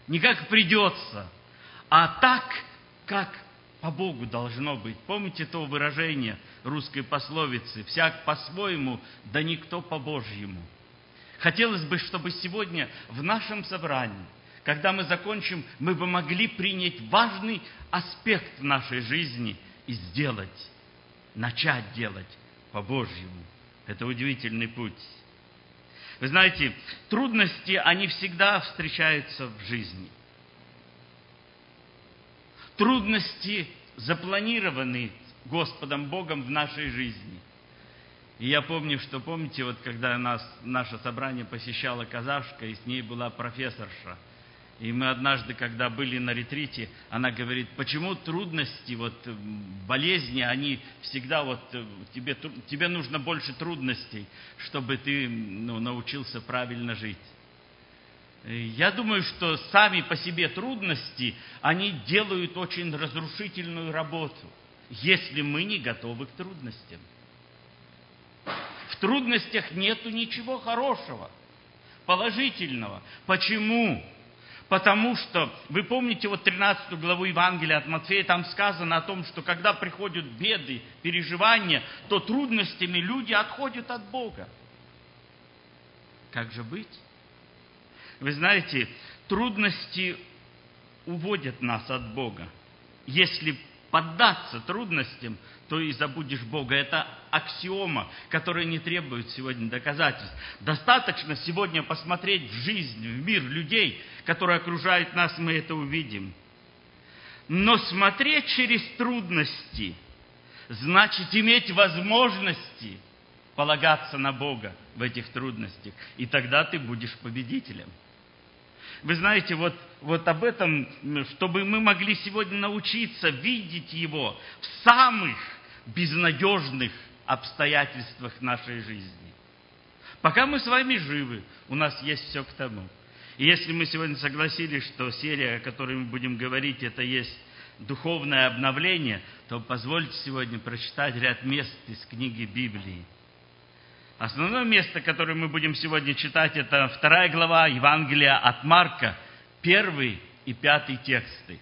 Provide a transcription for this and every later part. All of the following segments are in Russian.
не как придется, а так, как по Богу должно быть. Помните то выражение русской пословицы: «Всяк по-своему, да никто по-божьему». Хотелось бы, чтобы сегодня в нашем собрании, когда мы закончим, мы бы могли принять важный аспект нашей жизни и начать делать по-божьему. Это удивительный путь. Вы знаете, трудности, они всегда встречаются в жизни. Трудности запланированы Господом Богом в нашей жизни. И я помню, помните, когда наше собрание посещала казашка, и с ней была профессорша. И мы однажды, когда были на ретрите, она говорит: почему трудности, болезни, они всегда тебе нужно больше трудностей, чтобы ты научился правильно жить. Я думаю, что сами по себе трудности, они делают очень разрушительную работу, если мы не готовы к трудностям. В трудностях нету ничего хорошего, положительного. Почему? Потому что, вы помните 13 главу Евангелия от Матфея, там сказано о том, что когда приходят беды, переживания, то трудностями люди отходят от Бога. Как же быть? Вы знаете, трудности уводят нас от Бога. Если поддаться трудностям, то и забудешь Бога. Это аксиома, которая не требует сегодня доказательств. Достаточно сегодня посмотреть в жизнь, в мир людей, которые окружают нас, мы это увидим. Но смотреть через трудности значит иметь возможности полагаться на Бога в этих трудностях. И тогда ты будешь победителем. Вы знаете, об этом, чтобы мы могли сегодня научиться видеть Его в самых безнадежных обстоятельствах нашей жизни. Пока мы с вами живы, у нас есть все к тому. И если мы сегодня согласились, что серия, о которой мы будем говорить, это есть духовное обновление, то позвольте сегодня прочитать ряд мест из книги Библии. Основное место, которое мы будем сегодня читать, это 2 глава Евангелия от Марка, 1 и 5 тексты.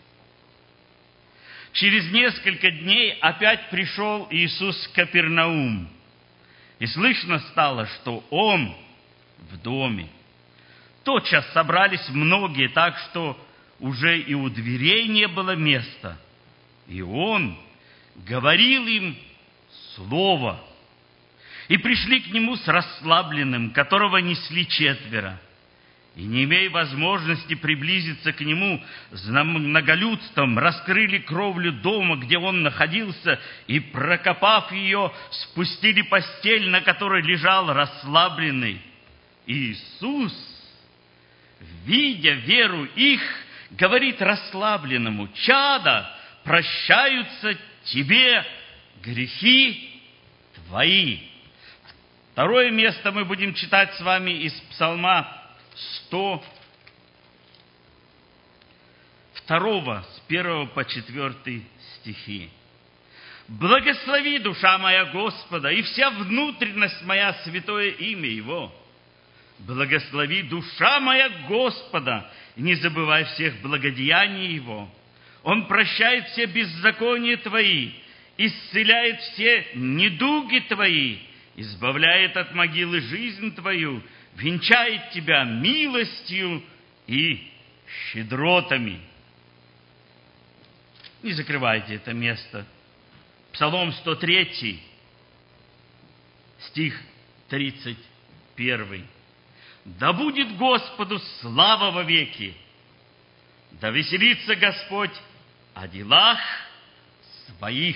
Через несколько дней опять пришел Иисус в Капернаум, и слышно стало, что Он в доме. Тотчас собрались многие, так что уже и у дверей не было места. И Он говорил им слово. И пришли к Нему с расслабленным, которого несли 4. И, не имея возможности приблизиться к Нему, с многолюдством раскрыли кровлю дома, где Он находился, и, прокопав ее, спустили постель, на которой лежал расслабленный. Иисус, видя веру их, говорит расслабленному: «Чадо, прощаются тебе грехи твои». Второе место мы будем читать с вами из Псалма 102, с 1 по 4 стихи. «Благослови, душа моя, Господа, и вся внутренность моя святое имя Его. Благослови, душа моя, Господа, и не забывай всех благодеяний Его. Он прощает все беззакония твои, исцеляет все недуги твои, избавляет от могилы жизнь твою, венчает тебя милостью и щедротами». Не закрывайте это место. Псалом 103, стих 31. «Да будет Господу слава во веки, да веселится Господь о делах своих».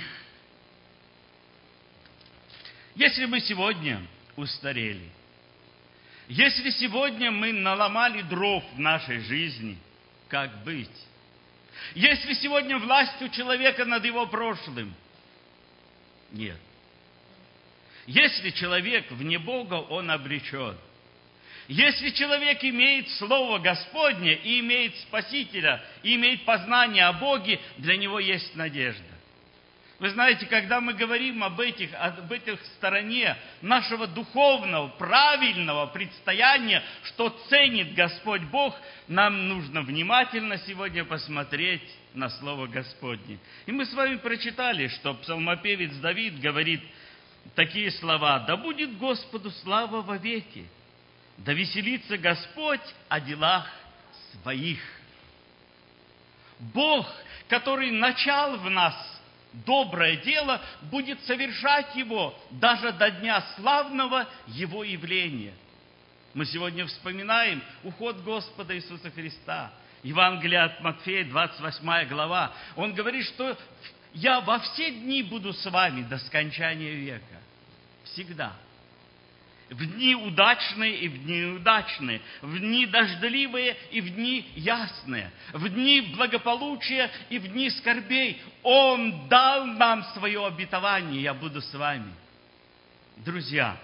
Если мы сегодня устарели, если сегодня мы наломали дров в нашей жизни, как быть? Если сегодня власть у человека над его прошлым? Нет. Если человек вне Бога, он обречен. Если человек имеет Слово Господне и имеет Спасителя, и имеет познание о Боге, для него есть надежда. Вы знаете, когда мы говорим об этих стороне нашего духовного, правильного предстояния, что ценит Господь Бог, нам нужно внимательно сегодня посмотреть на Слово Господне. И мы с вами прочитали, что псалмопевец Давид говорит такие слова: «Да будет Господу слава вовеки, да веселится Господь о делах своих». Бог, который начал в нас доброе дело, будет совершать его даже до дня славного Его явления. Мы сегодня вспоминаем уход Господа Иисуса Христа. Евангелие от Матфея, 28 глава. Он говорит, что «Я во все дни буду с вами до скончания века». Всегда. В дни удачные и в дни неудачные, в дни дождливые и в дни ясные, в дни благополучия и в дни скорбей. Он дал нам свое обетование: «Я буду с вами». Друзья,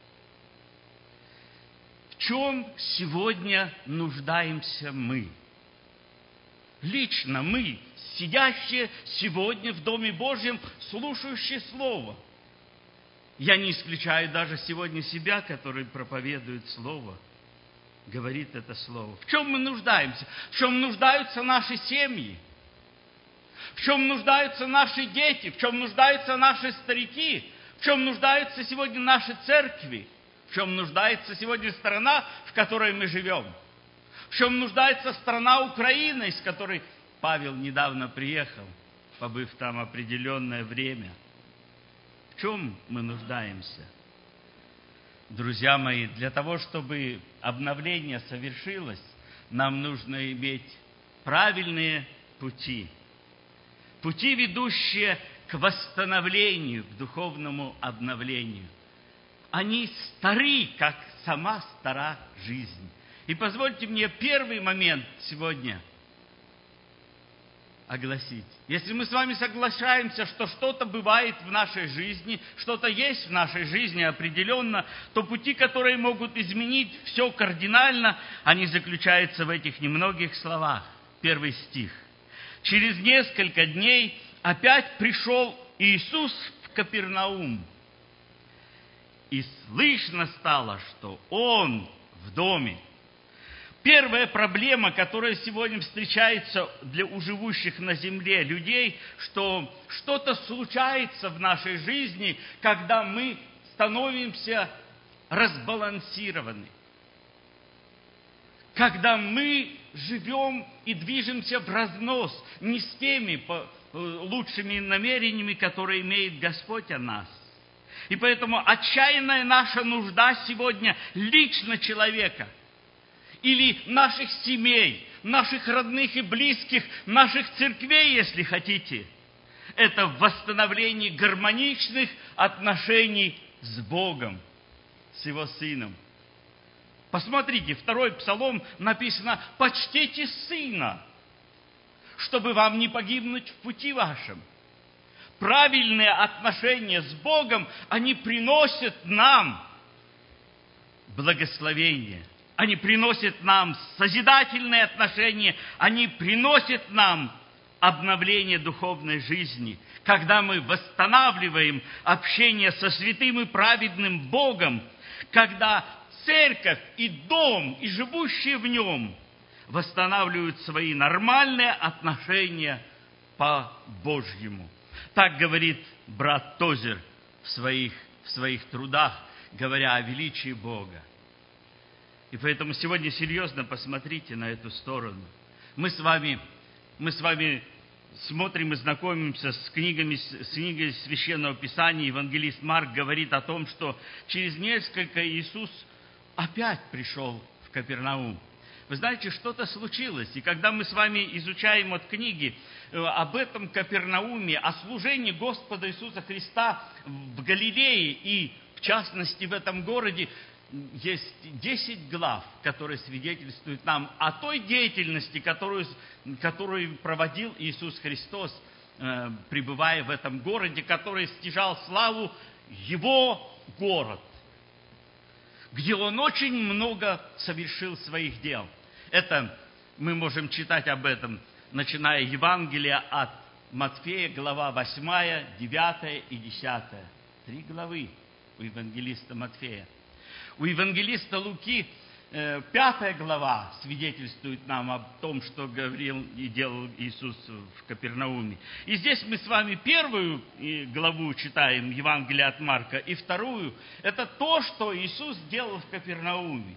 в чем сегодня нуждаемся мы? Лично мы, сидящие сегодня в Доме Божьем, слушающие Слово. Я не исключаю даже сегодня себя, который проповедует Слово, говорит это Слово. В чем мы нуждаемся? В чем нуждаются наши семьи? В чем нуждаются наши дети? В чем нуждаются наши старики? В чем нуждаются сегодня наши церкви? В чем нуждается сегодня страна, в которой мы живем? В чем нуждается страна Украина, из которой Павел недавно приехал, побыв там определенное время? В чем мы нуждаемся? Друзья мои, для того, чтобы обновление совершилось, нам нужно иметь правильные пути. Пути, ведущие к восстановлению, к духовному обновлению. Они стары, как сама стара жизнь. И позвольте мне первый момент сегодня огласить. Если мы с вами соглашаемся, что что-то бывает в нашей жизни, что-то есть в нашей жизни определенно, то пути, которые могут изменить все кардинально, они заключаются в этих немногих словах. 1 стих. «Через несколько дней опять пришел Иисус в Капернаум, и слышно стало, что Он в доме». Первая проблема, которая сегодня встречается у живущих на земле людей, что что-то случается в нашей жизни, когда мы становимся разбалансированы. Когда мы живем и движемся в разнос не с теми лучшими намерениями, которые имеет Господь о нас. И поэтому отчаянная наша нужда сегодня лично человека – или наших семей, наших родных и близких, наших церквей, если хотите, это восстановление гармоничных отношений с Богом, с Его Сыном. Посмотрите, 2 Псалом написано: «Почтите Сына, чтобы вам не погибнуть в пути вашем». Правильные отношения с Богом, они приносят нам благословение. Они приносят нам созидательные отношения, они приносят нам обновление духовной жизни. Когда мы восстанавливаем общение со святым и праведным Богом, когда церковь и дом, и живущие в нем восстанавливают свои нормальные отношения по-божьему. Так говорит брат Тозер в своих трудах, говоря о величии Бога. И поэтому сегодня серьезно посмотрите на эту сторону. Мы с вами смотрим и знакомимся с книгой Священного Писания. Евангелист Марк говорит о том, что через несколько Иисус опять пришел в Капернаум. Вы знаете, что-то случилось. И когда мы с вами изучаем от книги об этом Капернауме, о служении Господа Иисуса Христа в Галилее и, в частности, в этом городе, есть 10 глав, которые свидетельствуют нам о той деятельности, которую проводил Иисус Христос, пребывая в этом городе, который стяжал славу Его город, где Он очень много совершил своих дел. Это мы можем читать об этом, начиная Евангелие от Матфея, глава 8, 9 и 10. 3 главы у евангелиста Матфея. У евангелиста Луки 5 глава свидетельствует нам о том, что говорил и делал Иисус в Капернауме. И здесь мы с вами первую главу читаем, Евангелие от Марка, и вторую – это то, что Иисус делал в Капернауме.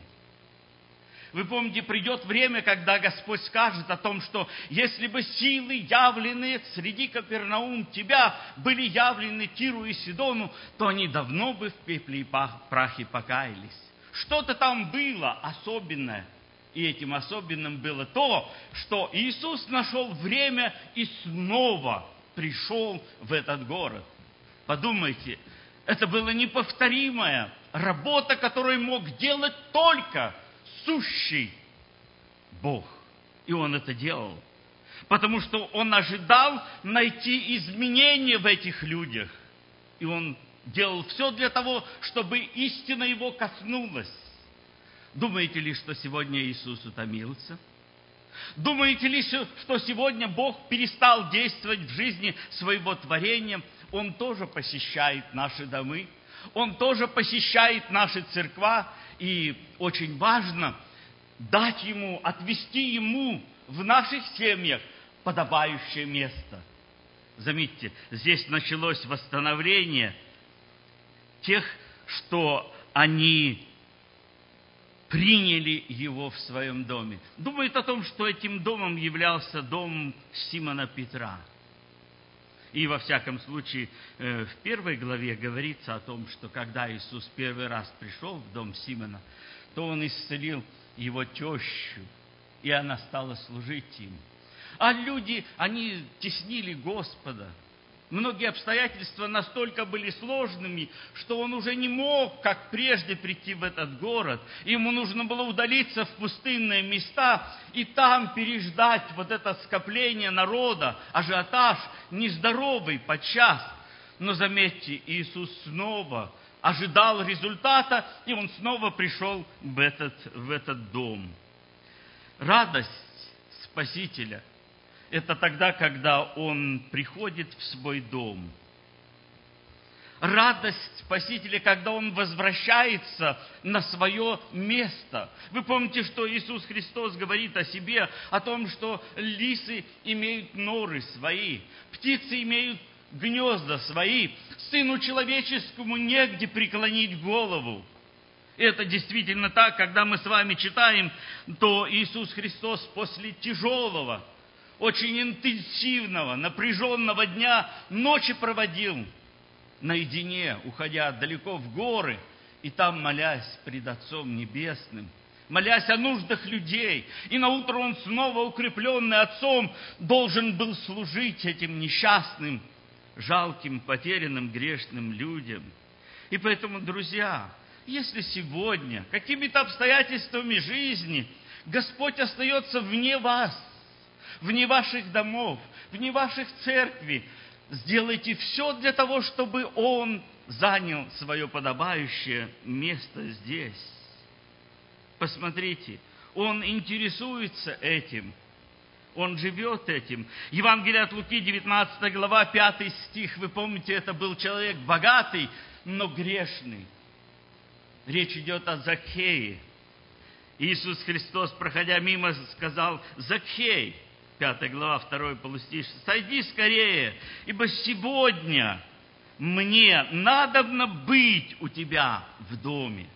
Вы помните, придет время, когда Господь скажет о том, что если бы силы, явленные среди Капернаум тебя, были явлены Тиру и Сидону, то они давно бы в пепле и прахе покаялись. Что-то там было особенное. И этим особенным было то, что Иисус нашел время и снова пришел в этот город. Подумайте, это была неповторимая работа, которую мог делать только сущий Бог. И Он это делал. Потому что Он ожидал найти изменения в этих людях. И Он делал все для того, чтобы истина Его коснулась. Думаете ли, что сегодня Иисус утомился? Думаете ли, что сегодня Бог перестал действовать в жизни своего творения? Он тоже посещает наши домы, Он тоже посещает наши церква, и очень важно дать Ему, отвести Ему в наших семьях подобающее место. Заметьте, здесь началось восстановление тех, что они приняли Его в своем доме. Думают о том, что этим домом являлся дом Симона Петра. И во всяком случае, в 1 главе говорится о том, что когда Иисус первый раз пришел в дом Симона, то Он исцелил его тещу, и она стала служить им. А люди, они теснили Господа. Многие обстоятельства настолько были сложными, что он уже не мог, как прежде, прийти в этот город. Ему нужно было удалиться в пустынные места и там переждать вот это скопление народа, ажиотаж, нездоровый подчас. Но заметьте, Иисус снова ожидал результата, и Он снова пришел в этот дом. Радость Спасителя – это тогда, когда Он приходит в свой дом. Радость Спасителя, когда Он возвращается на свое место. Вы помните, что Иисус Христос говорит о себе, о том, что лисы имеют норы свои, птицы имеют гнезда свои, Сыну Человеческому негде преклонить голову. Это действительно так, когда мы с вами читаем, то Иисус Христос после тяжелого, очень интенсивного, напряженного дня ночи проводил наедине, уходя далеко в горы, и там молясь пред Отцом Небесным, молясь о нуждах людей. И наутро Он снова, укрепленный Отцом, должен был служить этим несчастным, жалким, потерянным, грешным людям. И поэтому, друзья, если сегодня какими-то обстоятельствами жизни Господь остается вне вас, вне ваших домов, вне ваших церквей, сделайте все для того, чтобы Он занял свое подобающее место здесь. Посмотрите, Он интересуется этим, Он живет этим. Евангелие от Луки, 19 глава, 5 стих, вы помните, это был человек богатый, но грешный. Речь идет о Закхее. Иисус Христос, проходя мимо, сказал: «Закхей», 5 глава, 2 полустишь, «сойди скорее, ибо сегодня мне надобно быть у тебя в доме».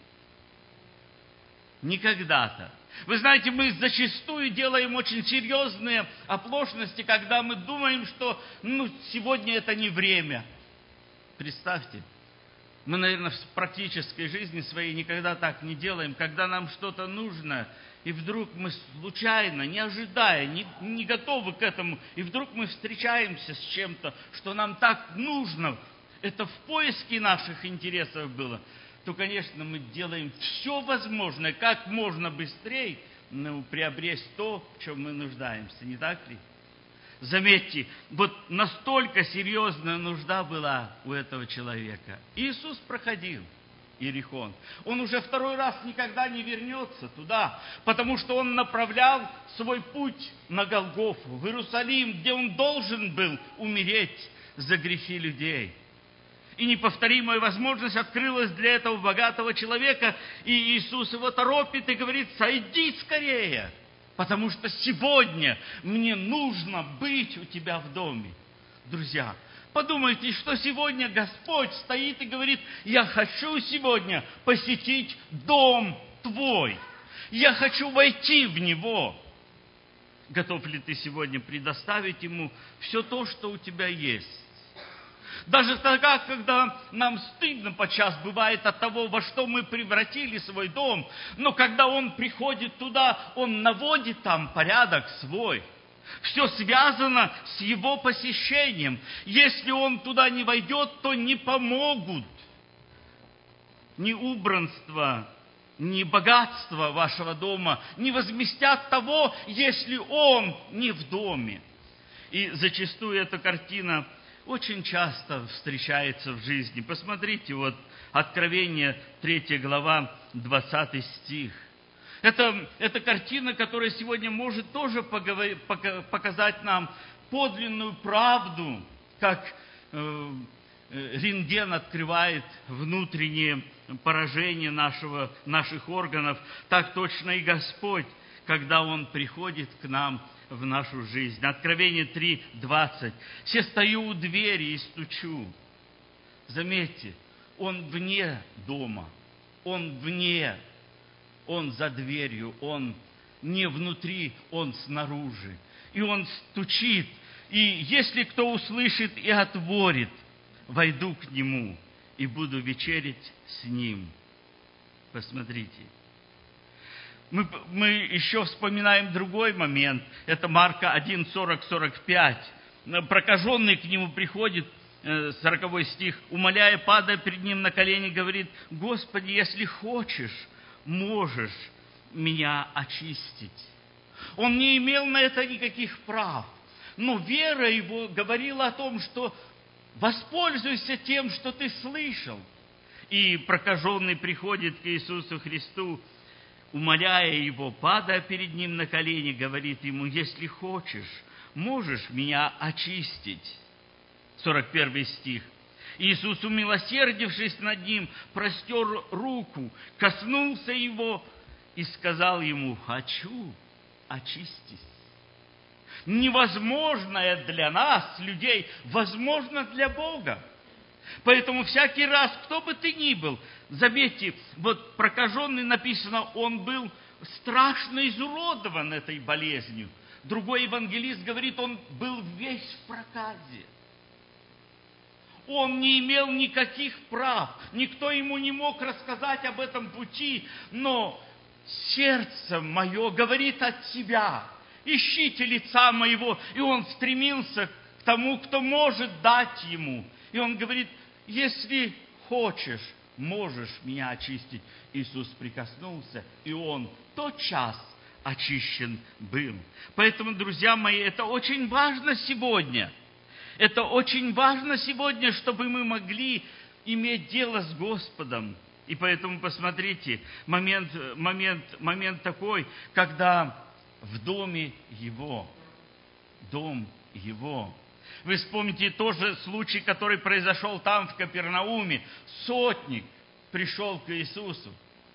Не когда-то. Вы знаете, мы зачастую делаем очень серьезные оплошности, когда мы думаем, что сегодня это не время. Представьте, мы, наверное, в практической жизни своей никогда так не делаем, когда нам что-то нужно, и вдруг мы случайно, не ожидая, не готовы к этому, и вдруг мы встречаемся с чем-то, что нам так нужно, это в поиске наших интересов было, то, конечно, мы делаем все возможное, как можно быстрее приобрести то, в чем мы нуждаемся, не так ли? Заметьте, вот настолько серьезная нужда была у этого человека. Иисус проходил. Иерихон. Он уже второй раз никогда не вернется туда, потому что он направлял свой путь на Голгофу, в Иерусалим, где он должен был умереть за грехи людей. И неповторимая возможность открылась для этого богатого человека, и Иисус его торопит и говорит: сойди скорее, потому что сегодня мне нужно быть у тебя в доме. Друзья, подумайте, что сегодня Господь стоит и говорит: я хочу сегодня посетить дом твой, я хочу войти в него. Готов ли ты сегодня предоставить ему все то, что у тебя есть? Даже тогда, когда нам стыдно подчас бывает от того, во что мы превратили свой дом, но когда он приходит туда, он наводит там порядок свой. Все связано с его посещением. Если он туда не войдет, то не помогут ни убранство, ни богатство вашего дома, не возместят того, если он не в доме. И зачастую эта картина очень часто встречается в жизни. Посмотрите, вот Откровение, 3 глава, 20 стих. Это картина, которая сегодня может тоже показать нам подлинную правду, как рентген открывает внутреннее поражение наших органов, так точно и Господь, когда Он приходит к нам в нашу жизнь. Откровение 3:20. «Се стою у двери и стучу». Заметьте, Он вне дома, Он вне, Он за дверью, Он не внутри, Он снаружи. И Он стучит. И если кто услышит и отворит, войду к Нему и буду вечерять с Ним. Посмотрите. Мы еще вспоминаем другой момент. Это Марка 1:40-45. Прокаженный к Нему приходит, 40 стих, умоляя, падая перед Ним на колени, говорит: «Господи, если хочешь, можешь меня очистить». Он не имел на это никаких прав. Но вера его говорила о том, что воспользуйся тем, что ты слышал. И прокаженный приходит к Иисусу Христу, умоляя Его, падая перед Ним на колени, говорит Ему: «Если хочешь, можешь меня очистить». 41 стих. Иисус, умилосердившись над ним, простер руку, коснулся его и сказал ему: «Хочу, очистись». Невозможное для нас, людей, возможно для Бога. Поэтому всякий раз, кто бы ты ни был, заметьте, вот прокаженный написано, он был страшно изуродован этой болезнью. Другой евангелист говорит, он был весь в проказе. Он не имел никаких прав, никто ему не мог рассказать об этом пути, но сердце мое говорит от себя: ищите лица моего. И он стремился к тому, кто может дать ему. И он говорит: если хочешь, можешь меня очистить. Иисус прикоснулся, и он тотчас очищен был. Поэтому, друзья мои, это очень важно сегодня. Это очень важно сегодня, чтобы мы могли иметь дело с Господом. И поэтому, посмотрите, момент такой, когда в доме Его, дом Его. Вы вспомните тоже случай, который произошел там, в Капернауме. Сотник пришел к Иисусу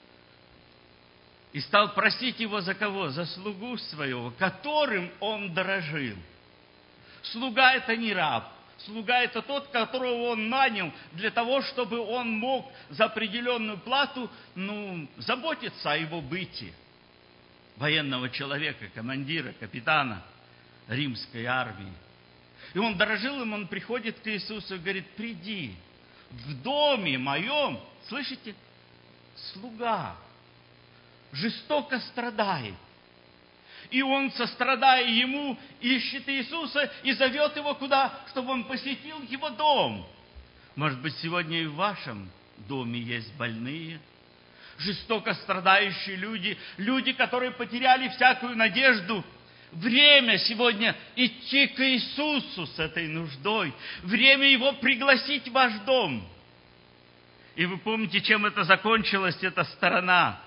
и стал просить Его за кого? За слугу своего, которым он дорожил. Слуга – это не раб. Слуга – это тот, которого он нанял для того, чтобы он мог за определенную плату, заботиться о его быте. Военного человека, командира, капитана римской армии. И он дорожил им, он приходит к Иисусу и говорит: приди, в доме моем, слышите, слуга жестоко страдает. И он, сострадая ему, ищет Иисуса и зовет его куда? Чтобы он посетил его дом. Может быть, сегодня и в вашем доме есть больные, жестоко страдающие люди, люди, которые потеряли всякую надежду. Время сегодня идти к Иисусу с этой нуждой. Время Его пригласить в ваш дом. И вы помните, чем это закончилось, эта сторона.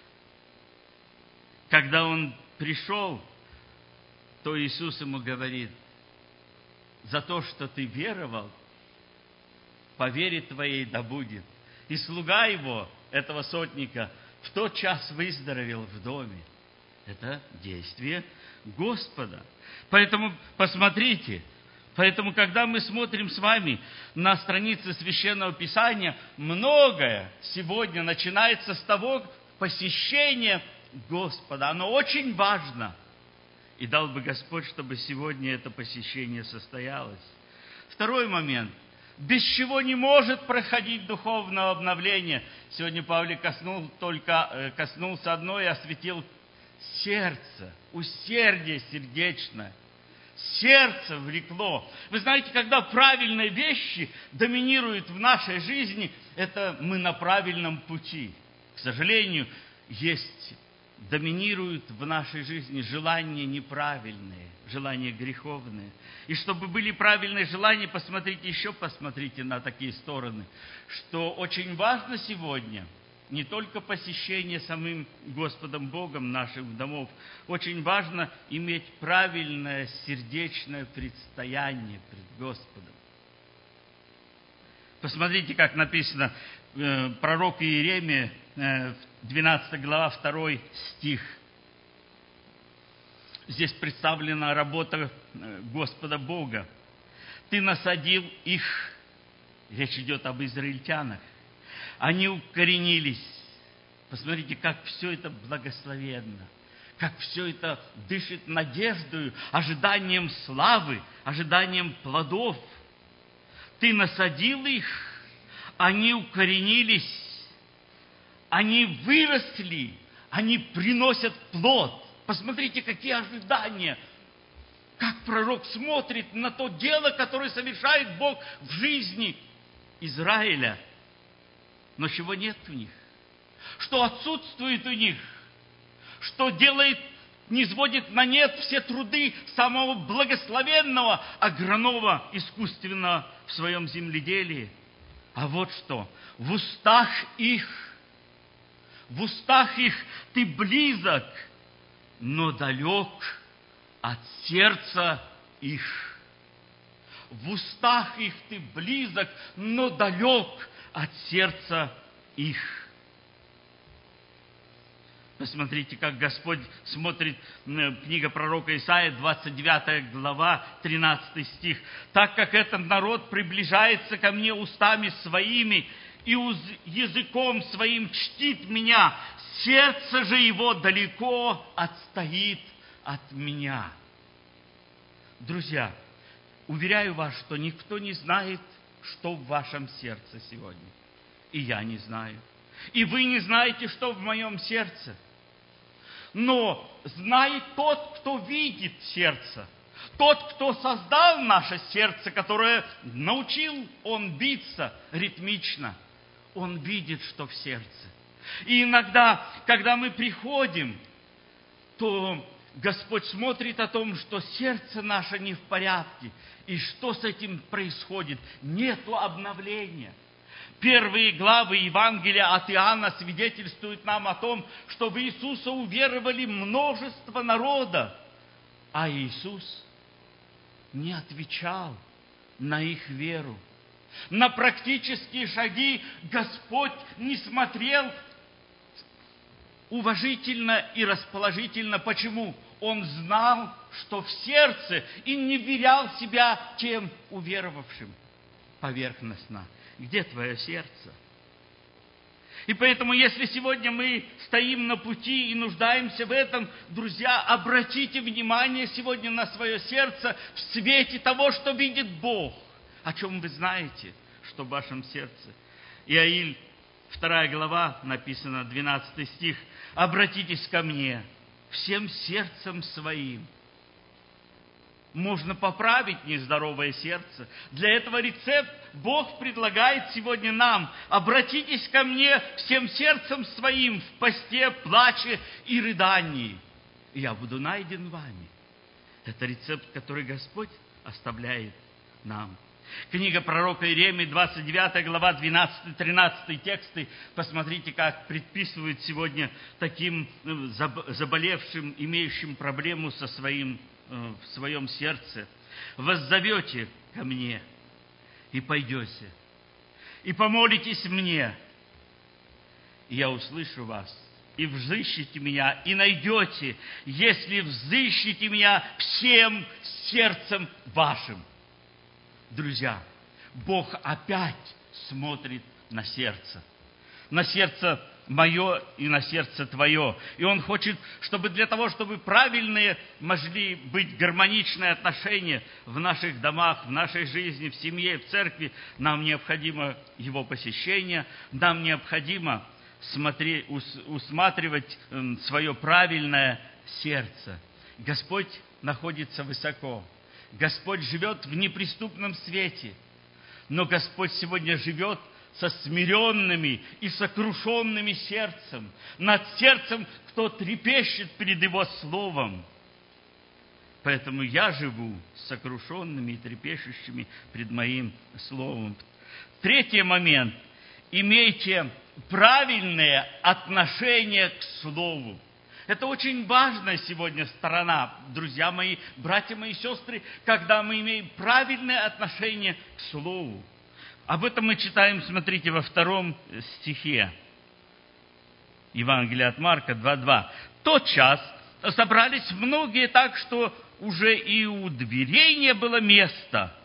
Когда он пришел, то Иисус ему говорит: за то, что ты веровал, по вере твоей да будет. И слуга его, этого сотника, в тот час выздоровел в доме. Это действие Господа. Поэтому посмотрите, когда мы смотрим с вами на страницы Священного Писания, многое сегодня начинается с того посещения Господа. Оно очень важно. И дал бы Господь, чтобы сегодня это посещение состоялось. Второй момент. Без чего не может проходить духовное обновление. Сегодня Павел коснулся одной и осветил сердце, усердие сердечное. Сердце влекло. Вы знаете, когда правильные вещи доминируют в нашей жизни, это мы на правильном пути. К сожалению, доминируют в нашей жизни желания неправильные, желания греховные. И чтобы были правильные желания, посмотрите на такие стороны, что очень важно сегодня не только посещение самим Господом Богом наших домов, очень важно иметь правильное сердечное предстояние пред Господом. Посмотрите, как написано пророк Иеремия, 12 глава, 2 стих. Здесь представлена работа Господа Бога. Ты насадил их, речь идет об израильтянах, они укоренились. Посмотрите, как все это благословенно, как все это дышит надеждою, ожиданием славы, ожиданием плодов. Ты насадил их, они укоренились, они выросли, они приносят плод. Посмотрите, какие ожидания. Как пророк смотрит на то дело, которое совершает Бог в жизни Израиля. Но чего нет у них? Что отсутствует у них? Что низводит на нет все труды самого благословенного агронома искусственного в своем земледелии? А вот что. В устах их ты близок, но далек от сердца их. В устах их ты близок, но далек от сердца их. Посмотрите, как Господь смотрит, книга пророка Исаия, 29 глава, 13 стих. «Так как этот народ приближается ко мне устами своими, и языком своим чтит меня, сердце же его далеко отстоит от меня». Друзья, уверяю вас, что никто не знает, что в вашем сердце сегодня. И я не знаю. И вы не знаете, что в моем сердце. Но знает тот, кто видит сердце. Тот, кто создал наше сердце, которое научил он биться ритмично. Он видит, что в сердце. И иногда, когда мы приходим, то Господь смотрит о том, что сердце наше не в порядке. И что с этим происходит? Нету обновления. Первые главы Евангелия от Иоанна свидетельствуют нам о том, что в Иисуса уверовали множество народа, а Иисус не отвечал на их веру. На практические шаги Господь не смотрел уважительно и расположительно. Почему? Он знал, что в сердце, и не верял себя тем уверовавшим поверхностно. Где твое сердце? И поэтому, если сегодня мы стоим на пути и нуждаемся в этом, друзья, обратите внимание сегодня на свое сердце в свете того, что видит Бог. О чем вы знаете, что в вашем сердце. Иаиль, 2 глава, написано, 12 стих. «Обратитесь ко мне всем сердцем своим». Можно поправить нездоровое сердце. Для этого рецепт Бог предлагает сегодня нам. Обратитесь ко мне всем сердцем своим в посте, плаче и рыдании. И я буду найден вами. Это рецепт, который Господь оставляет нам. Книга пророка Иеремии, 29 глава, 12-13 тексты. Посмотрите, как предписывают сегодня таким заболевшим, имеющим проблему в своем сердце. «Воззовете ко мне, и пойдете, и помолитесь мне, и я услышу вас, и взыщите меня, и найдете, если взыщите меня всем сердцем вашим». Друзья, Бог опять смотрит на сердце мое и на сердце твое. И Он хочет, чтобы для того, чтобы правильные могли быть гармоничные отношения в наших домах, в нашей жизни, в семье, в церкви, нам необходимо Его посещение, нам необходимо усматривать свое правильное сердце. Господь находится высоко. Господь живет в неприступном свете. Но Господь сегодня живет со смиренными и сокрушенными сердцем, над сердцем, кто трепещет перед Его Словом. Поэтому я живу с сокрушенными и трепещущими пред Моим Словом. Третий момент. Имейте правильное отношение к Слову. Это очень важная сегодня сторона, друзья мои, братья мои, сестры, когда мы имеем правильное отношение к Слову. Об этом мы читаем, смотрите, во 2 стихе Евангелия от Марка 2:2. «Тот час собрались многие так, что уже и у дверей не было места.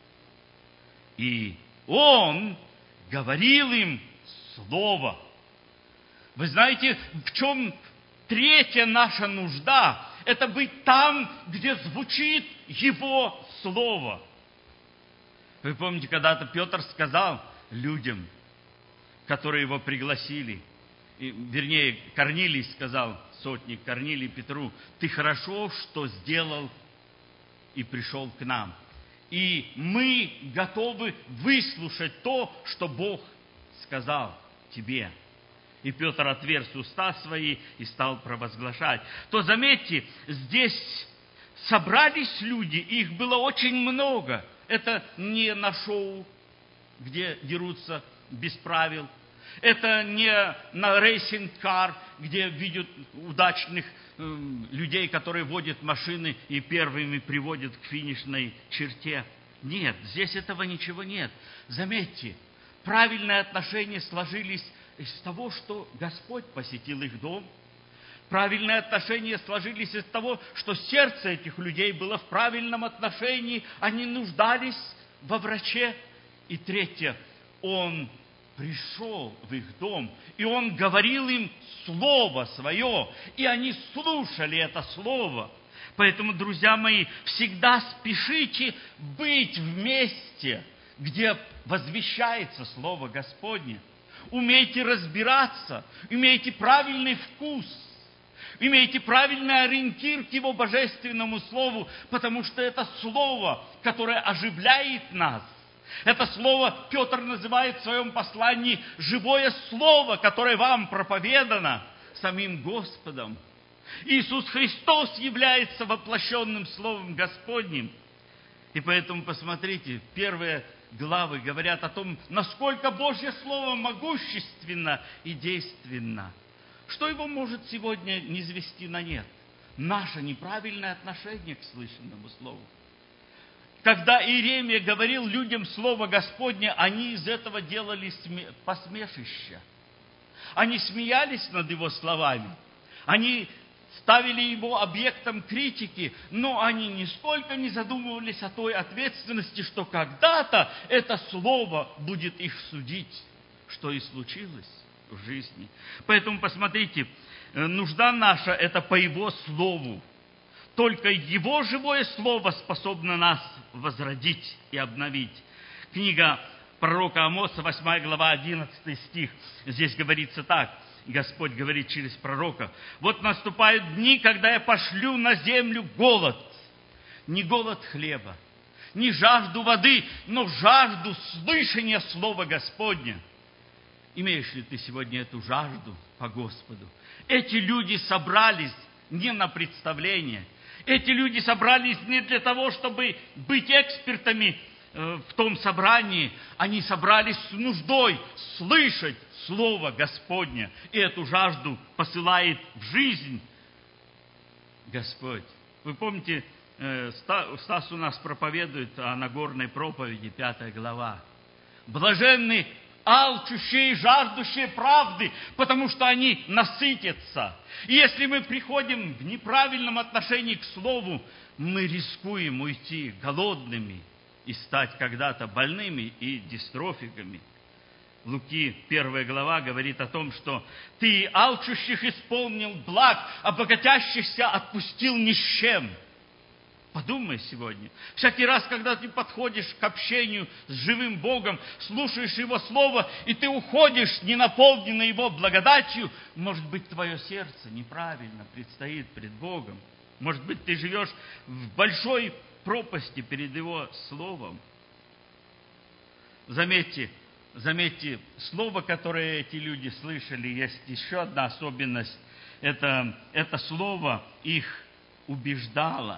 И Он говорил им Слово». Вы знаете, в чем третья наша нужда? Это быть там, где звучит Его Слово. Вы помните, когда-то Петр сказал людям, которые его пригласили, вернее, Корнилий сказал, сотник Корнилий Петру: «Ты хорошо, что сделал и пришел к нам. И мы готовы выслушать то, что Бог сказал тебе». И Петр отверз уста свои и стал провозглашать. То заметьте, здесь собрались люди, их было очень много. Это не на шоу, где дерутся без правил. Это не на рейсинг-кар, где видят удачных людей, которые водят машины и первыми приводят к финишной черте. Нет, здесь этого ничего нет. Заметьте, правильные отношения сложились из того, что Господь посетил их дом. Правильные отношения сложились из того, что сердце этих людей было в правильном отношении. Они нуждались во враче. И третье, Он пришел в их дом, и Он говорил им Слово Свое, и они слушали это Слово. Поэтому, друзья мои, всегда спешите быть вместе, где возвещается Слово Господне. Умейте разбираться, имейте правильный вкус, имейте правильный ориентир к Его божественному Слову, потому что это Слово, которое оживляет нас. Это Слово Петр называет в своем послании живое Слово, которое вам проповедано самим Господом. Иисус Христос является воплощенным Словом Господним. И поэтому, посмотрите, первые главы говорят о том, насколько Божье Слово могущественно и действенно. Что его может сегодня низвести на нет? Наше неправильное отношение к слышанному Слову. Когда Иеремия говорил людям Слово Господне, они из этого делали посмешище. Они смеялись над его словами. Они ставили его объектом критики, но они нисколько не задумывались о той ответственности, что когда-то это слово будет их судить, что и случилось в жизни. Поэтому, посмотрите, нужда наша – это по Его Слову. Только Его живое Слово способно нас возродить и обновить. Книга пророка Амоса, 8 глава, 11 стих. Здесь говорится так. Господь говорит через пророка: «Вот наступают дни, когда я пошлю на землю голод. Не голод хлеба, не жажду воды, но жажду слышания Слова Господня». Имеешь ли ты сегодня эту жажду по Господу? Эти люди собрались не на представление. Эти люди собрались не для того, чтобы быть экспертами в том собрании, они собрались с нуждой слышать Слово Господне. И эту жажду посылает в жизнь Господь. Вы помните, Стас у нас проповедует о Нагорной проповеди, 5 глава. Блаженны алчущие и жаждущие правды, потому что они насытятся. И если мы приходим в неправильном отношении к Слову, мы рискуем уйти голодными и стать когда-то больными и дистрофиками. Луки 1 глава говорит о том, что «Ты алчущих исполнил благ, а богатящихся отпустил ни с чем». Подумай сегодня. Всякий раз, когда ты подходишь к общению с живым Богом, слушаешь Его Слово, и ты уходишь, не наполненный Его благодатью, может быть, твое сердце неправильно предстоит пред Богом. Может быть, ты живешь в большой пропасти перед Его Словом. Заметьте, слово, которое эти люди слышали, есть еще одна особенность. Это слово их убеждало.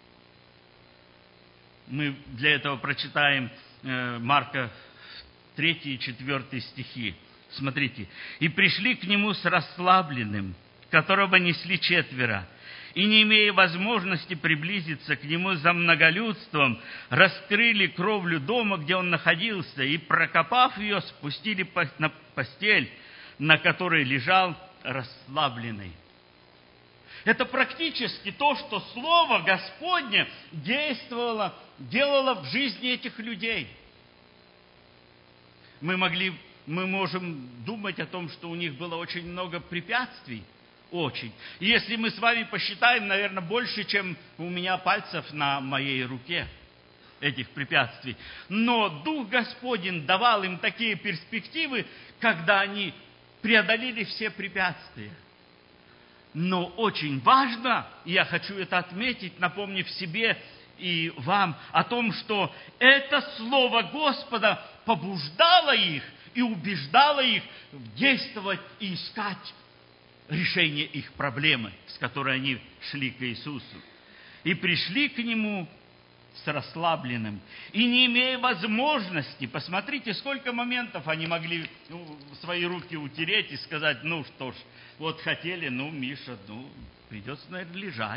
Мы для этого прочитаем Марка 3 и 4 стихи. Смотрите. «И пришли к нему с расслабленным, которого несли 4, и, не имея возможности приблизиться к нему за многолюдством, раскрыли кровлю дома, где он находился, и, прокопав ее, спустили на постель, на которой лежал расслабленный». Это практически то, что Слово Господне делало в жизни этих людей. Мы можем думать о том, что у них было очень много препятствий. Очень. И если мы с вами посчитаем, наверное, больше, чем у меня пальцев на моей руке этих препятствий. Но Дух Господень давал им такие перспективы, когда они преодолели все препятствия. Но очень важно, и я хочу это отметить, напомнив себе и вам, о том, что это Слово Господа побуждало их и убеждало их действовать и искать решение их проблемы, с которой они шли к Иисусу. И пришли к Нему с расслабленным, и не имея возможности, посмотрите, сколько моментов они могли свои руки утереть и сказать, ну что ж, вот хотели, Миша, придется, наверное, лежать.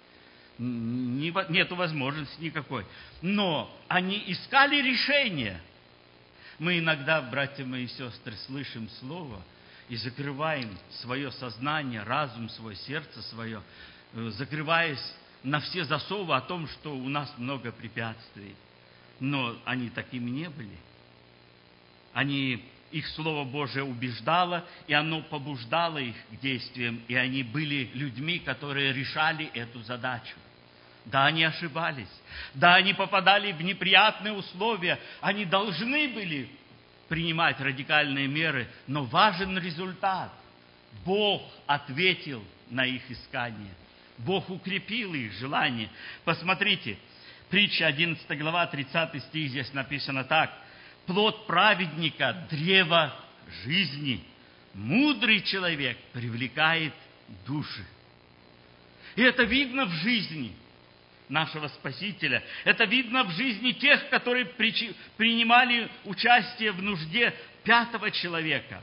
Нету возможности никакой. Но они искали решение. Мы иногда, братья мои и сестры, слышим Слово и закрываем свое сознание, разум свой, сердце свое, закрываясь на все засовы о том, что у нас много препятствий. Но они такими не были. Их Слово Божие убеждало, и оно побуждало их к действиям, и они были людьми, которые решали эту задачу. Да, они ошибались. Да, они попадали в неприятные условия. Они должны были принимать радикальные меры, но важен результат. Бог ответил на их искание. Бог укрепил их желание. Посмотрите, притча 11 глава, 30 стих, здесь написано так. «Плод праведника – древо жизни. Мудрый человек привлекает души». И это видно в жизни нашего Спасителя. Это видно в жизни тех, которые принимали участие в нужде 5-го человека.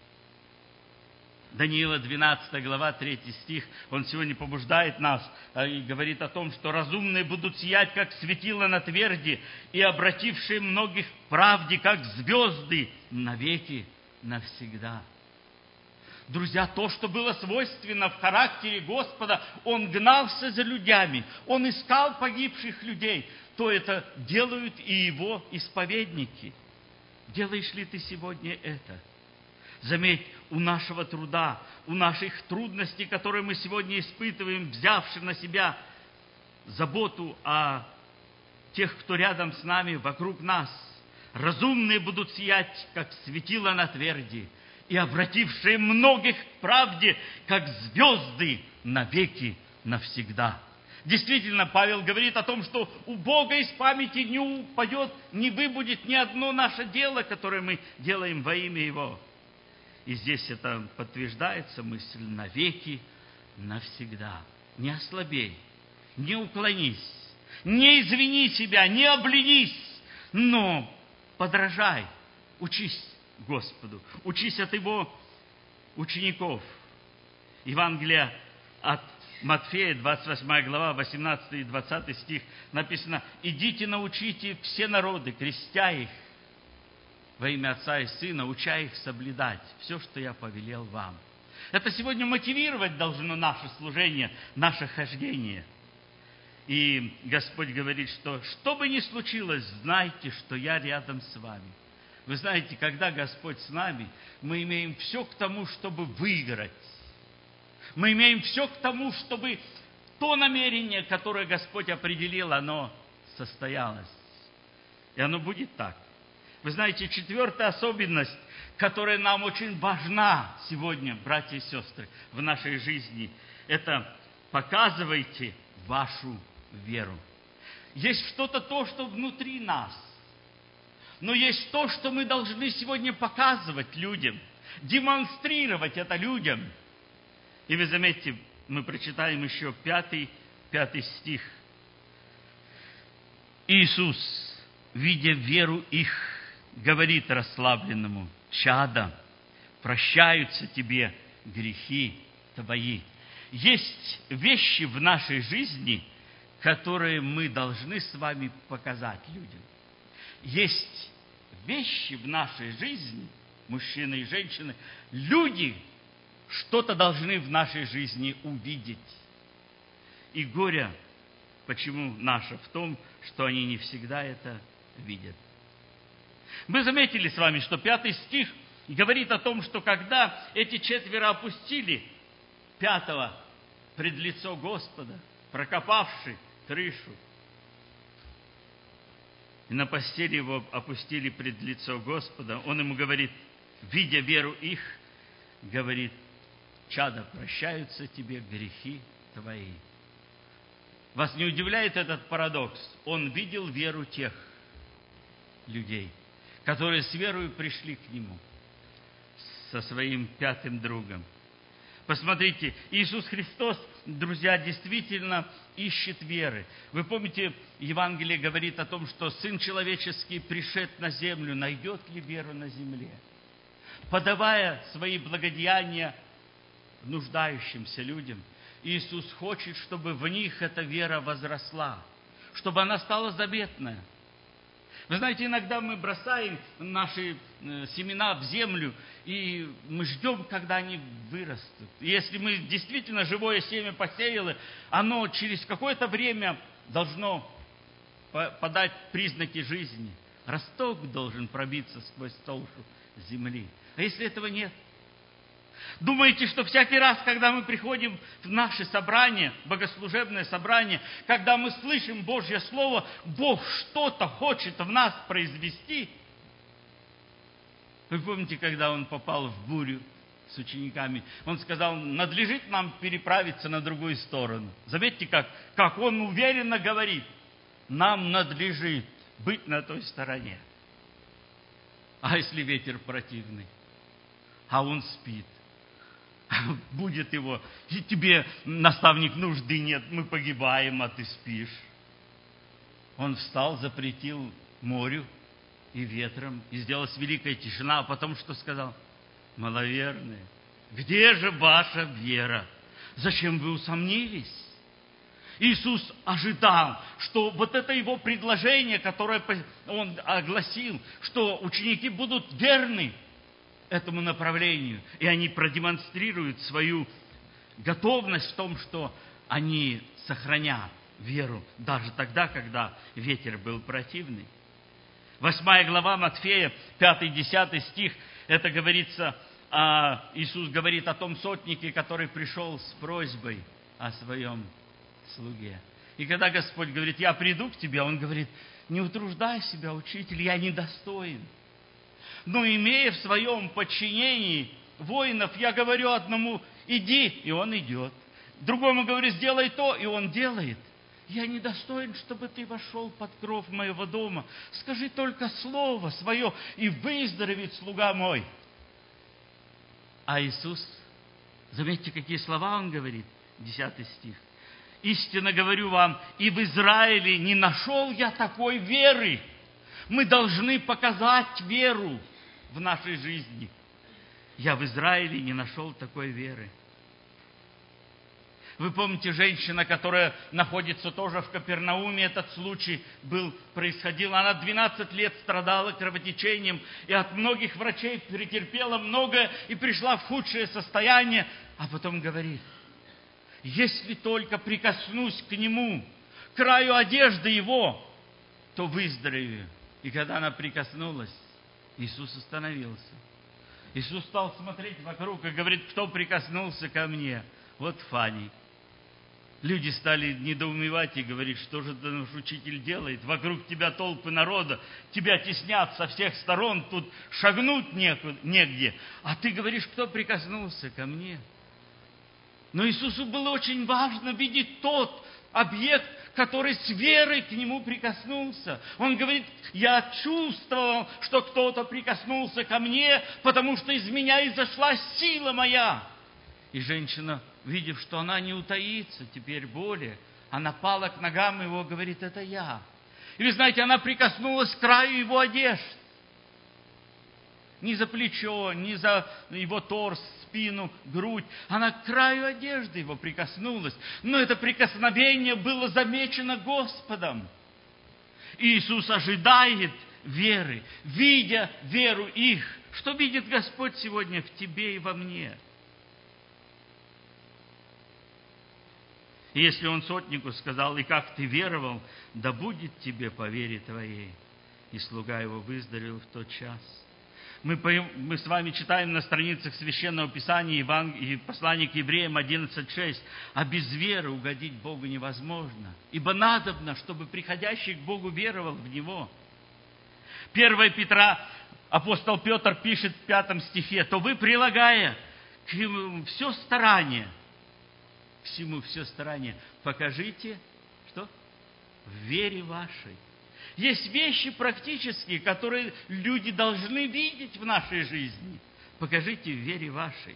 Даниила 12 глава, 3 стих, он сегодня побуждает нас и говорит о том, что разумные будут сиять, как светило на тверди, и обратившие многих к правде, как звезды, навеки, навсегда. Друзья, то, что было свойственно в характере Господа, Он гнался за людьми, Он искал погибших людей, то это делают и Его исповедники. Делаешь ли ты сегодня это? Заметь, у нашего труда, у наших трудностей, которые мы сегодня испытываем, взявши на себя заботу о тех, кто рядом с нами, вокруг нас, разумные будут сиять, как светило на тверди, и обратившие многих к правде, как звезды, навеки, навсегда. Действительно, Павел говорит о том, что у Бога из памяти не упадет, не выбудет ни одно наше дело, которое мы делаем во имя Его. И здесь это подтверждается мысль навеки, навсегда. Не ослабей, не уклонись, не извини себя, не обленись, Но подражай, учись Господу, учись от Его учеников. Евангелие от Матфея, 28 глава, 18 и 20 стих написано: «Идите, научите все народы, крестя их во имя Отца и Сына, уча их соблюдать все, что я повелел вам». Это сегодня мотивировать должно наше служение, наше хождение. И Господь говорит, что бы ни случилось, знайте, что я рядом с вами. Вы знаете, когда Господь с нами, мы имеем все к тому, чтобы выиграть. Мы имеем все к тому, чтобы то намерение, которое Господь определил, оно состоялось. И оно будет так. Вы знаете, четвертая особенность, которая нам очень важна сегодня, братья и сестры, в нашей жизни, это показывайте вашу веру. Есть что-то то, что внутри нас. Но есть то, что мы должны сегодня показывать людям, демонстрировать это людям. И вы заметите, мы прочитаем еще 5 стих. Иисус, видя веру их, говорит расслабленному: «Чадо, прощаются тебе грехи твои». Есть вещи в нашей жизни, которые мы должны с вами показать людям. Есть вещи в нашей жизни, мужчины и женщины, люди что-то должны в нашей жизни увидеть. И горе, почему наше, в том, что они не всегда это видят. Мы заметили с вами, что 5 стих говорит о том, что когда эти 4 опустили 5 пред лицо Господа, прокопавши крышу, и на постели его опустили пред лицо Господа, он ему говорит, видя веру их, говорит: «Чадо, прощаются тебе грехи твои». Вас не удивляет этот парадокс? Он видел веру тех людей, которые с верою пришли к нему, со своим 5 другом. Посмотрите, Иисус Христос, друзья, действительно ищет веры. Вы помните, Евангелие говорит о том, что Сын Человеческий, пришед на землю, найдет ли веру на земле? Подавая свои благодеяния нуждающимся людям, Иисус хочет, чтобы в них эта вера возросла, чтобы она стала заметная. Вы знаете, иногда мы бросаем наши семена в землю, и мы ждем, когда они вырастут. И если мы действительно живое семя посеяли, оно через какое-то время должно подать признаки жизни. Росток должен пробиться сквозь толщу земли. А если этого нет? Думаете, что всякий раз, когда мы приходим в наше собрание, богослужебное собрание, когда мы слышим Божье Слово, Бог что-то хочет в нас произвести? Вы помните, когда Он попал в бурю с учениками, Он сказал: надлежит нам переправиться на другую сторону. Заметьте, как Он уверенно говорит: нам надлежит быть на той стороне. А если ветер противный? А он спит. Будет его, и тебе, наставник, нужды нет, мы погибаем, а ты спишь. Он встал, запретил морю и ветрам, и сделалась великая тишина, а потом что сказал? Маловерные, где же ваша вера? Зачем вы усомнились? Иисус ожидал, что вот это его предложение, которое он огласил, что ученики будут верны этому направлению, и они продемонстрируют свою готовность в том, что они сохранят веру даже тогда, когда ветер был противный. 8 глава Матфея, 5-10 стих, это говорится, Иисус говорит о том сотнике, который пришел с просьбой о своем слуге. И когда Господь говорит: я приду к тебе, Он говорит: не утруждай себя, учитель, я недостоин. Но имея в своем подчинении воинов, я говорю одному: иди, и он идет. Другому говорю: сделай то, и он делает. Я недостоин, чтобы ты вошел под кров моего дома. Скажи только слово свое, и выздоровеет слуга мой. А Иисус, заметьте, какие слова Он говорит, 10 стих. Истинно говорю вам, и в Израиле не нашел я такой веры. Мы должны показать веру в нашей жизни. Я в Израиле не нашел такой веры. Вы помните, женщина, которая находится тоже в Капернауме, этот случай происходил. Она 12 лет страдала кровотечением и от многих врачей претерпела многое и пришла в худшее состояние. А потом говорит: если только прикоснусь к нему, к краю одежды его, то выздоровею. И когда она прикоснулась, Иисус остановился. Иисус стал смотреть вокруг и говорит: кто прикоснулся ко мне? Вот Фани. Люди стали недоумевать и говорить: что же наш учитель делает? Вокруг тебя толпы народа, тебя теснят со всех сторон, тут шагнуть негде. А ты говоришь: кто прикоснулся ко мне? Но Иисусу было очень важно видеть тот объект, который с верой к нему прикоснулся. Он говорит: я чувствовал, что кто-то прикоснулся ко мне, потому что из меня изошла сила моя. И женщина, видев, что она не утаится теперь более, она пала к ногам его, говорит: это я. И вы знаете, она прикоснулась к краю его одежды. Не за плечо, не за его торс, спину, грудь. Она к краю одежды его прикоснулась. Но это прикосновение было замечено Господом. И Иисус ожидает веры, видя веру их. Что видит Господь сегодня в тебе и во мне? И если Он сотнику сказал: и как ты веровал, да будет тебе по вере твоей. И слуга его выздоровел в тот час. Мы с вами читаем на страницах Священного Писания и послания к Евреям 11:6. А без веры угодить Богу невозможно, ибо надобно, чтобы приходящий к Богу веровал в Него. 1 Петра апостол Петр пишет в 5 стихе: то вы, прилагая к всему все старание, покажите, что? В вере вашей. Есть вещи практические, которые люди должны видеть в нашей жизни. Покажите в вере вашей.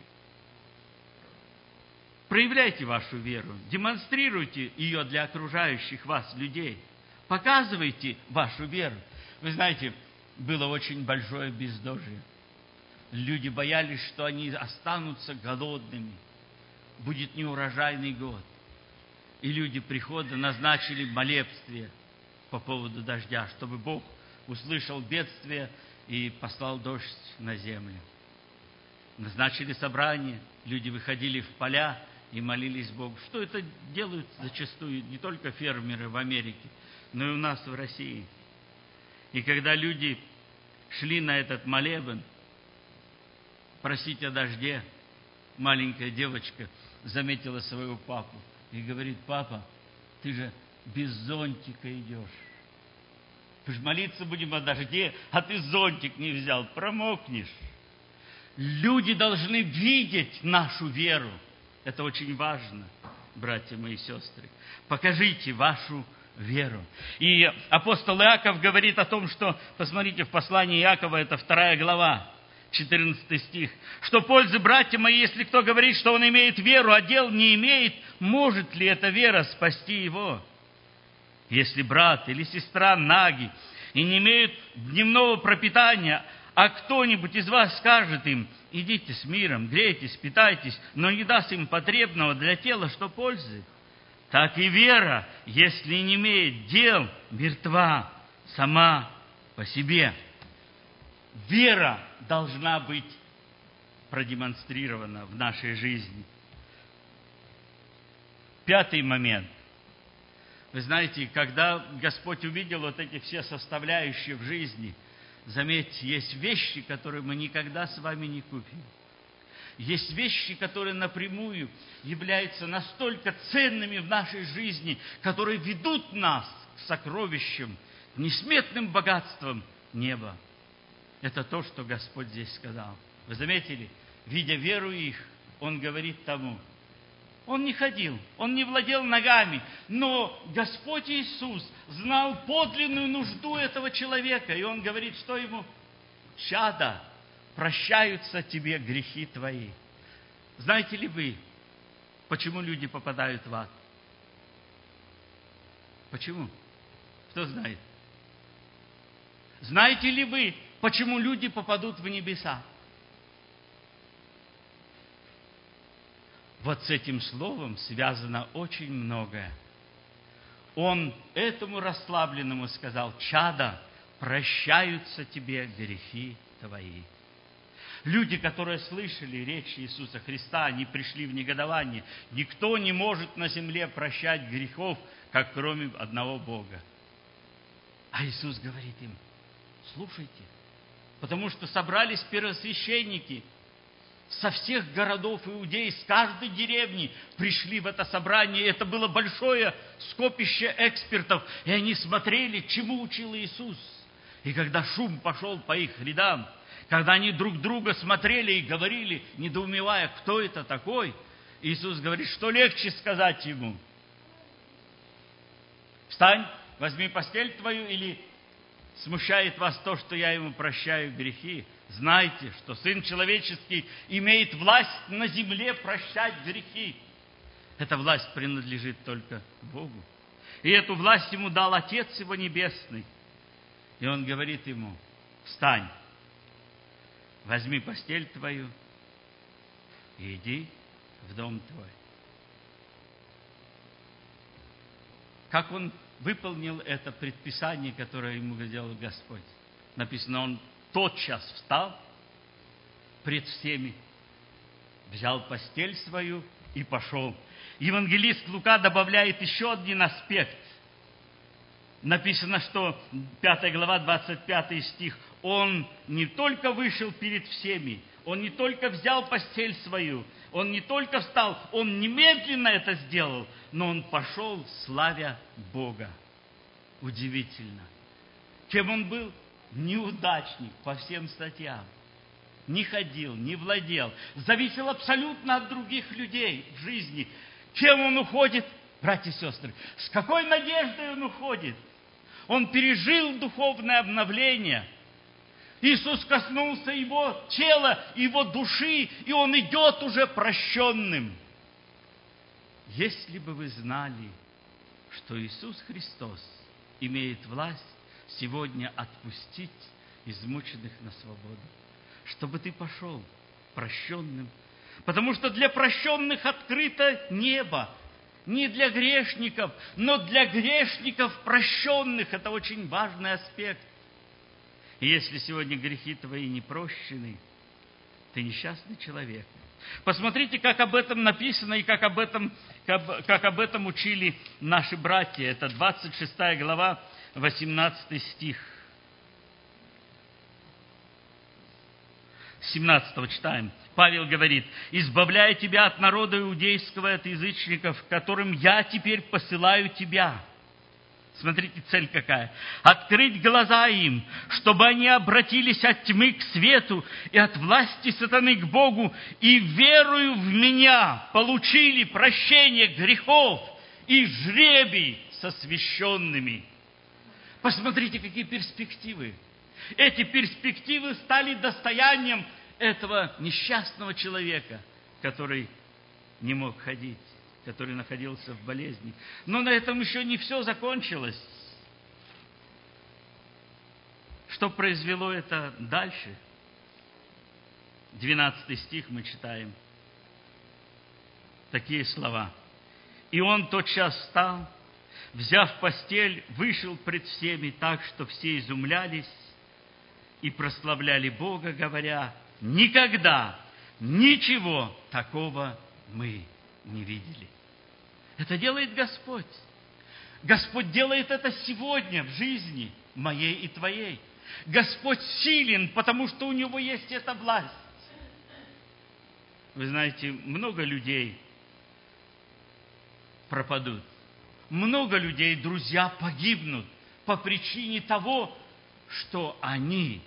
Проявляйте вашу веру, демонстрируйте ее для окружающих вас людей. Показывайте вашу веру. Вы знаете, было очень большое бездожие. Люди боялись, что они останутся голодными. Будет неурожайный год. И люди прихода назначили молебствие по поводу дождя, чтобы Бог услышал бедствие и послал дождь на землю. Назначили собрание, люди выходили в поля и молились Богу. Что это делают зачастую не только фермеры в Америке, но и у нас в России. И когда люди шли на этот молебен просить о дожде, маленькая девочка заметила своего папу и говорит: папа, ты же без зонтика идешь. Мы же молиться будем о дожде, а ты зонтик не взял, промокнешь. Люди должны видеть нашу веру. Это очень важно, братья мои и сестры. Покажите вашу веру. И апостол Иаков говорит о том, что, посмотрите, в послании Иакова, это 2 глава, 14 стих. Что пользы, братья мои, если кто говорит, что он имеет веру, а дел не имеет, может ли эта вера спасти его? Если брат или сестра наги и не имеют дневного пропитания, а кто-нибудь из вас скажет им: идите с миром, грейтесь, питайтесь, но не даст им потребного для тела, что пользы, так и вера, если не имеет дел, мертва сама по себе. Вера должна быть продемонстрирована в нашей жизни. 5 момент. Вы знаете, когда Господь увидел вот эти все составляющие в жизни, заметьте, есть вещи, которые мы никогда с вами не купим. Есть вещи, которые напрямую являются настолько ценными в нашей жизни, которые ведут нас к сокровищам, к несметным богатствам неба. Это то, что Господь здесь сказал. Вы заметили? Видя веру их, Он говорит тому. Он не ходил, Он не владел ногами, но Господь Иисус знал подлинную нужду этого человека. И Он говорит, что ему? Чадо, прощаются тебе грехи твои. Знаете ли вы, почему люди попадают в ад? Почему? Кто знает? Знаете ли вы, почему люди попадут в небеса? Вот с этим словом связано очень многое. Он этому расслабленному сказал: «Чадо, прощаются тебе грехи твои». Люди, которые слышали речь Иисуса Христа, они пришли в негодование. Никто не может на земле прощать грехов, как кроме одного Бога. А Иисус говорит им: слушайте, потому что собрались первосвященники со всех городов Иудеи, с каждой деревни пришли в это собрание. Это было большое скопище экспертов, и они смотрели, чему учил Иисус. И когда шум пошел по их рядам, когда они друг друга смотрели и говорили, недоумевая, кто это такой, Иисус говорит, что легче сказать ему: встань, возьми постель твою, или смущает вас то, что я ему прощаю грехи? Знайте, что Сын Человеческий имеет власть на земле прощать грехи. Эта власть принадлежит только Богу. И эту власть ему дал Отец его Небесный. И он говорит ему: встань, возьми постель твою и иди в дом твой. Как он выполнил это предписание, которое ему сделал Господь? Написано, он тотчас встал пред всеми, взял постель свою и пошел. Евангелист Лука добавляет еще один аспект. Написано, что 5 глава, 25 стих, он не только вышел перед всеми, он не только взял постель свою, он не только встал, он немедленно это сделал, но он пошел, славя Бога. Удивительно. Кем он был? Неудачник по всем статьям. Не ходил, не владел. Зависел абсолютно от других людей в жизни. Кем он уходит? Братья и сестры, с какой надеждой он уходит? Он пережил духовное обновление. Иисус коснулся его тела, его души, и он идет уже прощенным. Если бы вы знали, что Иисус Христос имеет власть сегодня отпустить измученных на свободу, чтобы ты пошел прощенным. Потому что для прощенных открыто небо. Не для грешников, но для грешников прощенных. Это очень важный аспект. И если сегодня грехи твои не прощены, ты несчастный человек. Посмотрите, как об этом написано и как об этом учили наши братья. Это 26 глава, 18 стих. 17 читаем. Павел говорит: «Избавляя тебя от народа иудейского, от язычников, которым я теперь посылаю тебя». Смотрите, цель какая. «Открыть глаза им, чтобы они обратились от тьмы к свету и от власти сатаны к Богу, и верою в меня получили прощение грехов и жребий со священными». Посмотрите, какие перспективы. Эти перспективы стали достоянием этого несчастного человека, который не мог ходить, который находился в болезни. Но на этом еще не все закончилось. Что произвело это дальше? 12 стих мы читаем. Такие слова. «И он тотчас встал, взяв постель, вышел пред всеми так, что все изумлялись и прославляли Бога, говоря: никогда ничего такого мы не видели». Это делает Господь. Господь делает это сегодня в жизни моей и твоей. Господь силен, потому что у Него есть эта власть. Вы знаете, много людей пропадут. Много людей, друзья, погибнут по причине того, что они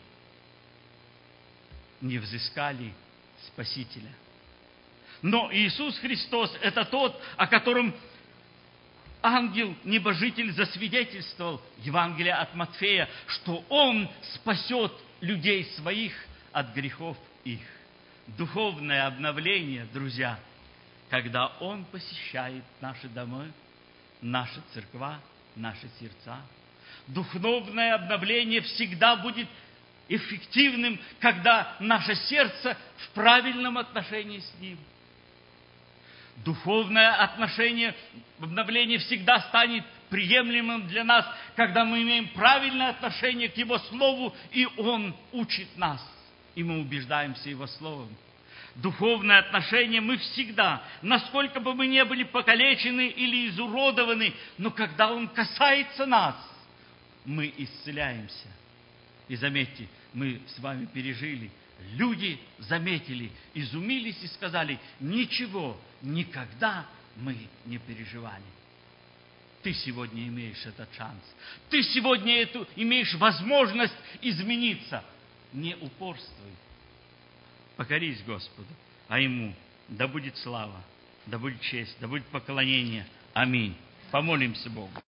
не взыскали Спасителя. Но Иисус Христос – это тот, о котором ангел-небожитель засвидетельствовал, Евангелие от Матфея, что Он спасет людей своих от грехов их. Духовное обновление, друзья, когда Он посещает наши дома, наши церква, наши сердца. Духовное обновление всегда будет эффективным, когда наше сердце в правильном отношении с Ним. Духовное отношение, обновление всегда станет приемлемым для нас, когда мы имеем правильное отношение к Его Слову, и Он учит нас, и мы убеждаемся Его Словом. Духовное отношение мы всегда, насколько бы мы не были покалечены или изуродованы, но когда Он касается нас, мы исцеляемся. И заметьте, мы с вами пережили, люди заметили, изумились и сказали: ничего, никогда мы не переживали. Ты сегодня имеешь этот шанс. Ты сегодня имеешь возможность измениться. Не упорствуй. Покорись Господу, а Ему да будет слава, да будет честь, да будет поклонение. Аминь. Помолимся Богу.